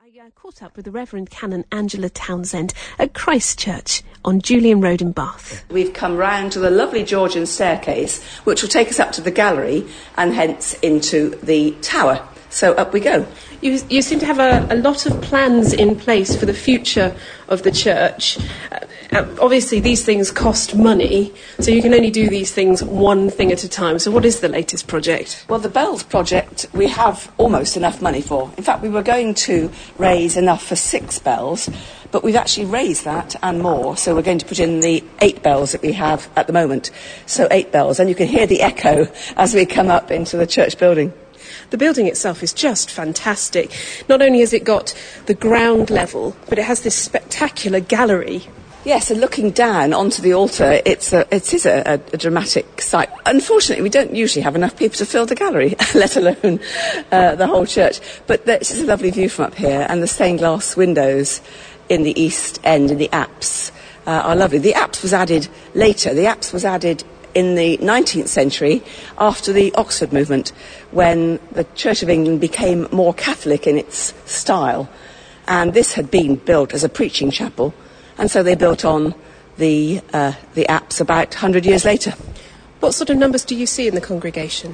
I caught up with the Reverend Canon Angela Townsend at Christ Church on Julian Road in Bath. We've come round to the lovely Georgian staircase, which will take us up to the gallery and hence into the tower. So up we go. You seem to have a lot of plans in place for the future of the church. Obviously, these things cost money, so you can only do these things one thing at a time. So what is the latest project? Well, the bells project we have almost enough money for. In fact, we were going to raise enough for 6 bells, but we've actually raised that and more. So we're going to put in the 8 bells that we have at the moment. So 8 bells, and you can hear the echo as we come up into the church building. The building itself is just fantastic. Not only has it got the ground level, but it has this spectacular gallery. Yes, and looking down onto the altar, it is a dramatic sight. Unfortunately, we don't usually have enough people to fill the gallery, let alone the whole church. But this is a lovely view from up here, and the stained glass windows in the east end, in the apse, are lovely. The apse was added later. The apse was added in the 19th century after the Oxford movement, when the Church of England became more Catholic in its style. And this had been built as a preaching chapel, and so they built on the apse about 100 years later. What sort of numbers do you see in the congregation?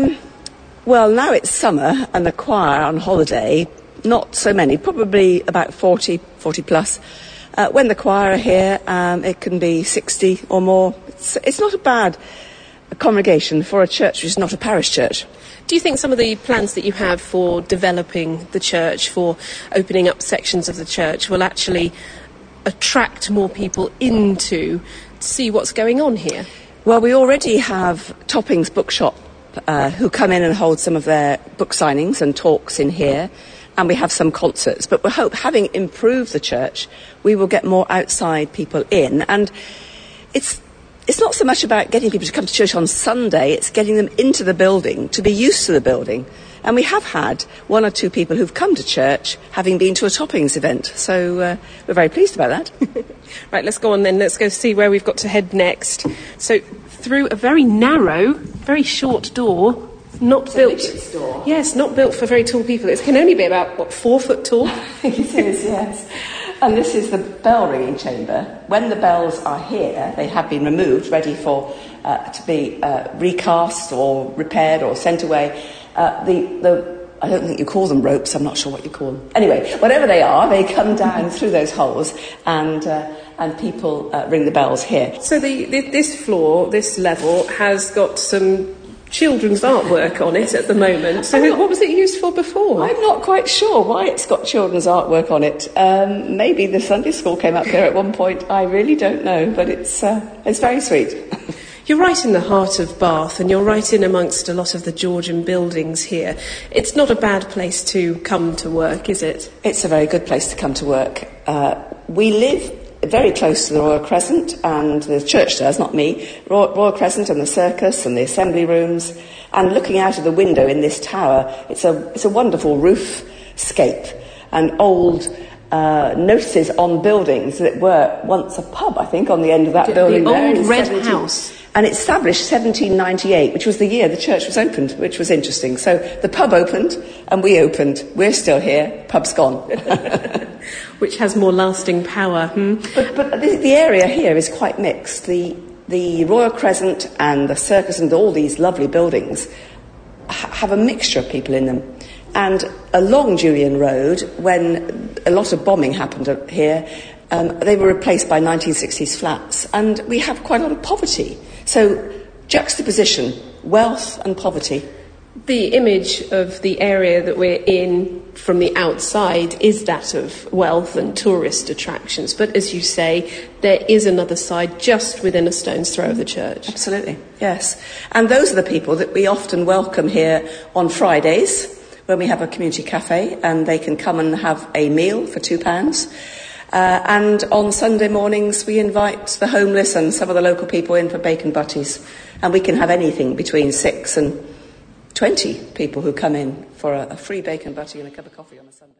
Well, now it's summer and the choir on holiday, not so many, probably about 40 plus. When the choir are here, it can be 60 or more. It's not a bad congregation for a church which is not a parish church. Do you think some of the plans that you have for developing the church, for opening up sections of the church, will actually attract more people in to see what's going on here? Well, we already have Toppings Bookshop who come in and hold some of their book signings and talks in here. And we have some concerts, but we hope, having improved the church, we will get more outside people in. And it's not so much about getting people to come to church on Sunday, it's getting them into the building, to be used to the building. And we have had 1 or 2 people who've come to church having been to a Toppings event, so we're very pleased about that. Right, let's go on then, let's go see where we've got to head next. So through a very narrow, very short door. Not built. Yes, not built for very tall people. It can only be about 4 foot tall. It is, yes. And this is the bell ringing chamber. When the bells are here, they have been removed, ready for to be recast or repaired or sent away. I don't think you call them ropes. I'm not sure what you call them. Anyway, whatever they are, they come down through those holes, and people ring the bells here. So this floor, this level, has got some children's artwork on it at the moment. So what was it used for before? I'm not quite sure why it's got children's artwork on it. Maybe the Sunday school came up here at one point. I really don't know, but it's very sweet. You're right in the heart of Bath, and you're right in amongst a lot of the Georgian buildings here. It's not a bad place to come to work, is it? It's a very good place to come to work. We live very close to the Royal Crescent, and the church does, not me. Royal Crescent and the circus and the assembly rooms, and looking out of the window in this tower, it's a wonderful roofscape and old notices on buildings that were once a pub, I think, on the end of that building. The there old red house. And it's established 1798, which was the year the church was opened, which was interesting. So the pub opened, and we opened. We're still here. Pub's gone. Which has more lasting power. But the area here is quite mixed. The Royal Crescent and the circus and all these lovely buildings have a mixture of people in them. And along Julian Road, when a lot of bombing happened here, they were replaced by 1960s flats. And we have quite a lot of poverty. So juxtaposition, wealth and poverty. The image of the area that we're in from the outside is that of wealth and tourist attractions. But as you say, there is another side just within a stone's throw of the church. Absolutely, yes. And those are the people that we often welcome here on Fridays when we have a community cafe, and they can come and have a meal for £2. And on Sunday mornings, we invite the homeless and some of the local people in for bacon butties. And we can have anything between 6 and 20 people who come in for a free bacon butty and a cup of coffee on a Sunday.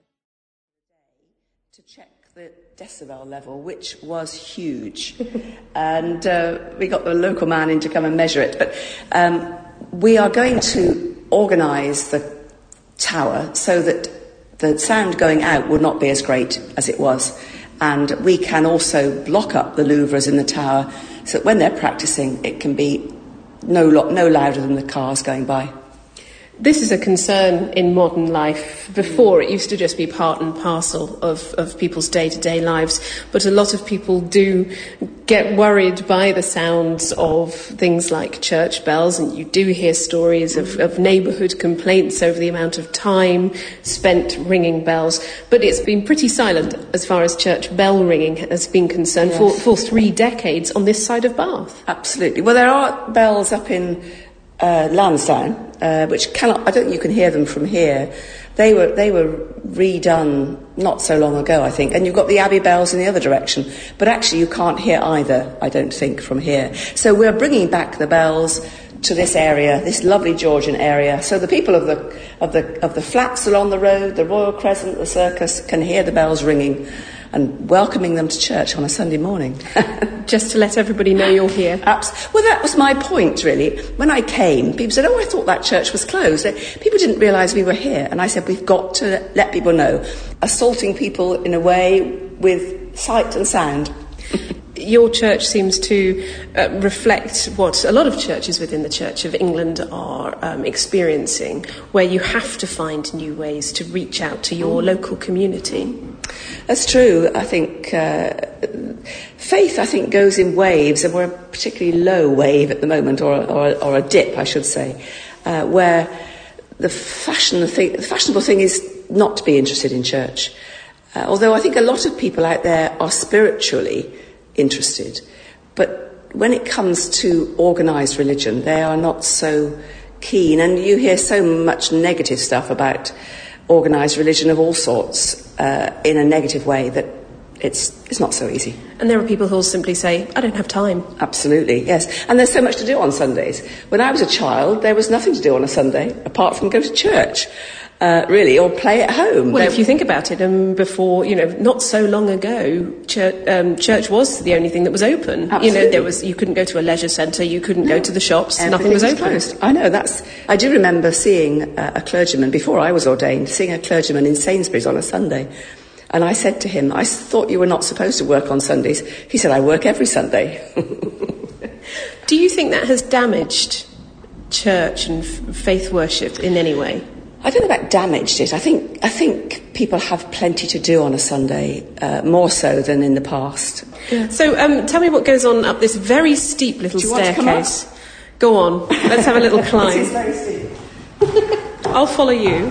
To check the decibel level, which was huge. And we got the local man in to come and measure it. But we are going to organise the tower so that the sound going out would not be as great as it was. And we can also block up the louvres in the tower so that when they're practising, it can be no louder than the cars going by. This is a concern in modern life. Before, it used to just be part and parcel of people's day-to-day lives, but a lot of people do get worried by the sounds of things like church bells, and you do hear stories of neighbourhood complaints over the amount of time spent ringing bells. But it's been pretty silent as far as church bell ringing has been concerned for 3 decades on this side of Bath. Absolutely. Well, there are bells up in Lansdowne, which I don't think you can hear them from here. They were redone not so long ago, I think, and you've got the Abbey bells in the other direction, but actually you can't hear either, I don't think, from here. So we're bringing back the bells to this area, this lovely Georgian area, so the people of the flats along the road, the Royal Crescent, the Circus, can hear the bells ringing and welcoming them to church on a Sunday morning. Just to let everybody know you're here. Well, that was my point, really. When I came, people said, I thought that church was closed. People didn't realise we were here. And I said, we've got to let people know. Assaulting people in a way with sight and sound. Your church seems to reflect what a lot of churches within the Church of England are experiencing, where you have to find new ways to reach out to your local community. That's true. I think faith, goes in waves, and we're a particularly low wave at the moment, or a dip, I should say, where the fashionable thing is not to be interested in church. Although I think a lot of people out there are spiritually interested, but when it comes to organised religion, they are not so keen, and you hear so much negative stuff about organised religion of all sorts in a negative way that it's not so easy. And there are people who will simply say, I don't have time. Absolutely, yes. And there's so much to do on Sundays. When I was a child, there was nothing to do on a Sunday apart from go to church. Really, or play at home. Well, if you think about it, before, not so long ago, church was the only thing that was open. Absolutely. You couldn't go to a leisure centre, you couldn't go to the shops, nothing was open. Closed. I know, I do remember seeing a clergyman, before I was ordained, seeing a clergyman in Sainsbury's on a Sunday. And I said to him, I thought you were not supposed to work on Sundays. He said, I work every Sunday. Do you think that has damaged church and faith worship in any way? I don't know about damaged it. I think people have plenty to do on a Sunday, more so than in the past. Yeah. So tell me what goes on up this very steep little staircase. Go on, let's have a little climb. It is very steep. I'll follow you.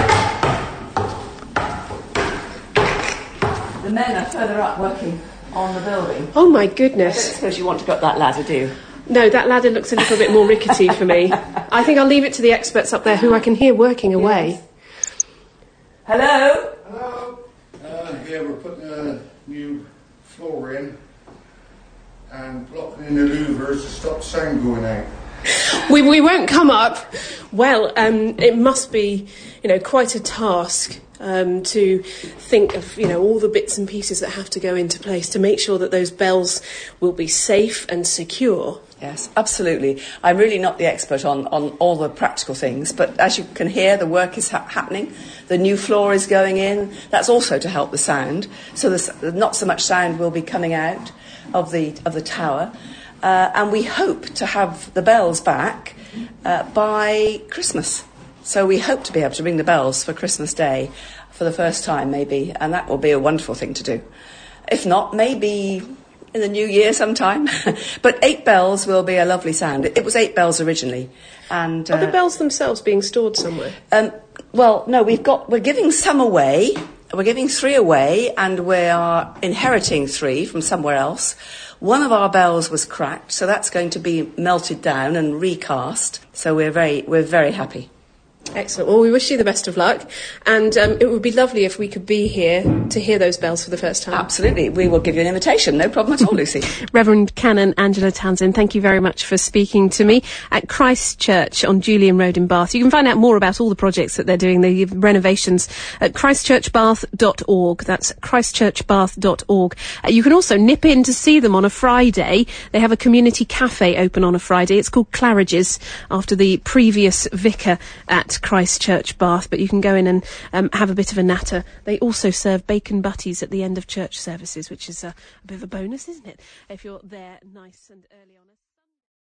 The men are further up working on the building. Oh my goodness. I don't suppose you want to go up that ladder, do you? No, that ladder looks a little bit more rickety for me. I think I'll leave it to the experts up there who I can hear working away. Yes. Hello? Hello. We're putting a new floor in and blocking in the louvers to stop sound going out. We won't come up. Well, it must be, quite a task to think of, all the bits and pieces that have to go into place to make sure that those bells will be safe and secure. Yes, absolutely. I'm really not the expert on all the practical things, but as you can hear, the work is happening. The new floor is going in. That's also to help the sound. So not so much sound will be coming out of the tower. And we hope to have the bells back by Christmas. So we hope to be able to ring the bells for Christmas Day for the first time, maybe, and that will be a wonderful thing to do. If not, maybe in the new year sometime. But 8 bells will be a lovely sound. It was 8 bells originally. And are the bells themselves being stored somewhere? Well, no, we're giving some away. We're giving 3 away, and we are inheriting 3 from somewhere else. One of our bells was cracked, so that's going to be melted down and recast. So we're very happy. Excellent. Well, we wish you the best of luck, and it would be lovely if we could be here to hear those bells for the first time. Absolutely. We will give you an invitation. No problem at all, Lucy. Reverend Canon Angela Townsend, thank you very much for speaking to me at Christ Church on Julian Road in Bath. You can find out more about all the projects that they're doing, the renovations, at christchurchbath.org. That's christchurchbath.org. You can also nip in to see them on a Friday. They have a community cafe open on a Friday. It's called Claridge's, after the previous vicar at at Christ Church Bath, but you can go in and have a bit of a natter. They also serve bacon butties at the end of church services, which is a bit of a bonus, isn't it, if you're there nice and early on.